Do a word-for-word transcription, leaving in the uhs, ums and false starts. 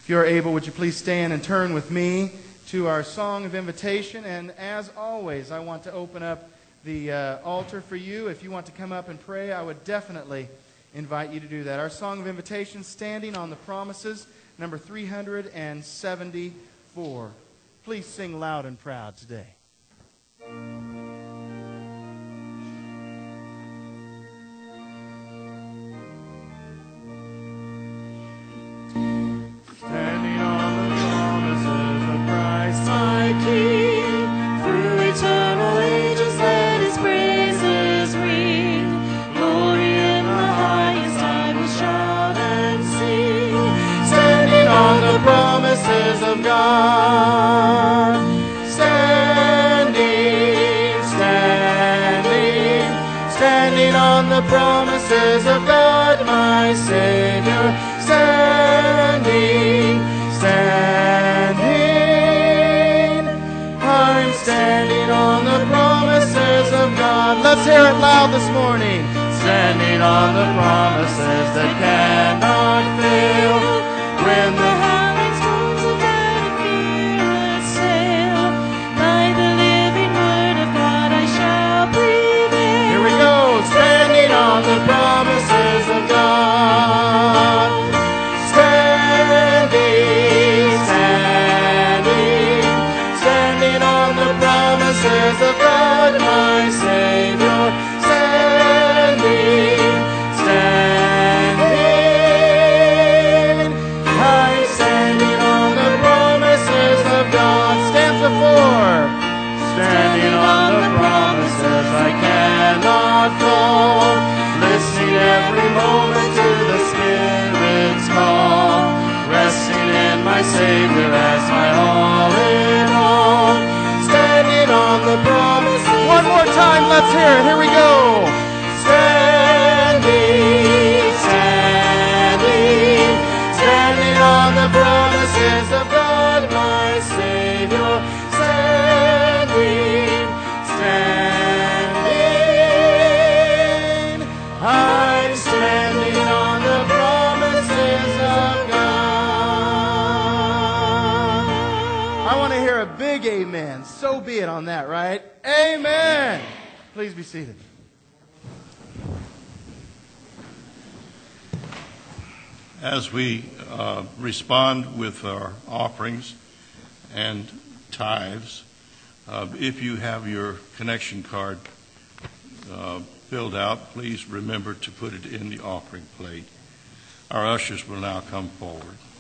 If you're able, would you please stand and turn with me to our song of invitation? And as always, I want to open up the uh, altar for you. If you want to come up and pray, I would definitely invite you to do that. Our song of invitation, Standing on the Promises, number three hundred seventy-four. Please sing loud and proud today. Standing on the promises of Christ my King, through eternal ages let His praises ring. Glory in the highest I will shout and sing. Standing on the promises of God. Standing, standing, standing on the promises of God my Savior. Standing, standing, I'm standing on the promises of God. Let's hear it loud this morning. Standing on the promises that cannot fail. When the howling storms of doubt and fear assail, by the living word of God I shall prevail. Here we go. Standing on the promises of God. Promises of God, my Savior, standing, standing. I'm standing on the promises of God. Stanza four. Standing on the promises I cannot fall, listening every moment to the Spirit's call, resting in my Savior as my all in all. On the promises. One more time, let's hear it. Here we go. Standing, standing, standing on the promises of God, my Savior. Standing, standing, I'm standing on the promises of God. I want to hear a big amen. So be it on that, right? Amen. Please be seated. As we uh, respond with our offerings and tithes, uh, if you have your connection card uh, filled out, please remember to put it in the offering plate. Our ushers will now come forward.